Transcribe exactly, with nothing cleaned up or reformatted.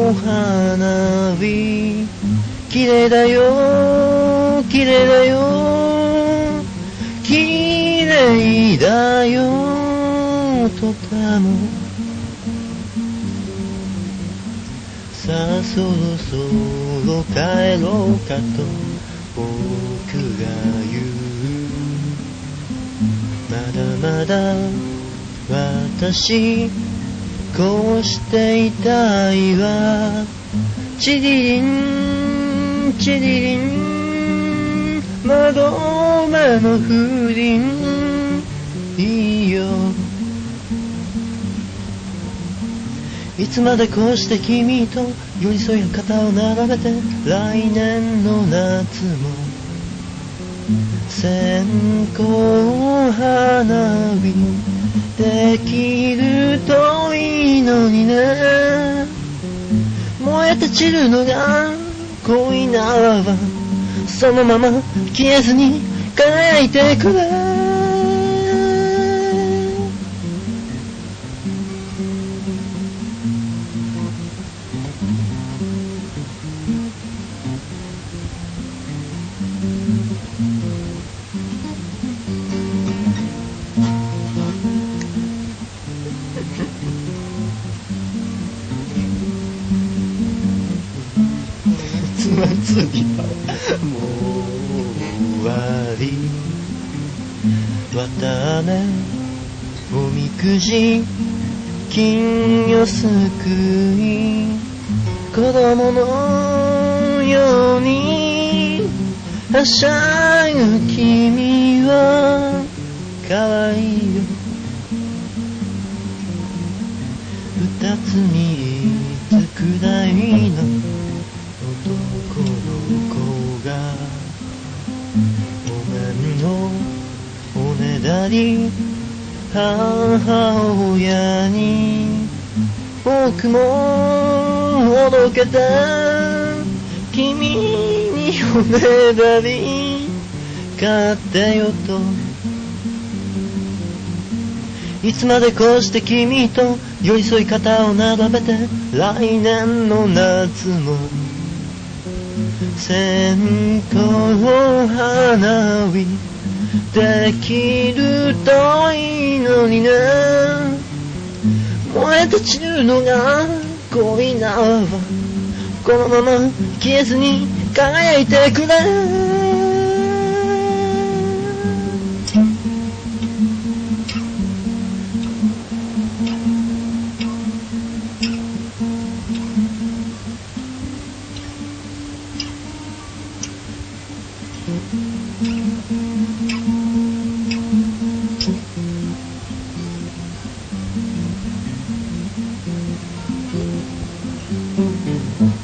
お花火綺麗だよ綺麗だよ綺麗だよとてもさあそろそろ帰ろうかと僕が言うまだまだ私こうしていたいわチリリンチリリン窓辺の風鈴いいよいつまでこうして君と寄り添い肩を並べて来年の夏も線香花火できるといいのにね燃えて散るのが恋ならばそのまま消えずに輝いてくれつまりもう終わり綿あめおみくじ金魚すくい子供のようにはしゃぐ君は可愛いよ二つ三つくらいの男の子がお面のおねだり母親に僕もおどけた君におねだり買ってよといつまでこうして君と寄り添い肩を並べて来年の夏も線香花火できるといいのにね燃えて散るのが恋ならばこのまま消えずに輝いてくれうん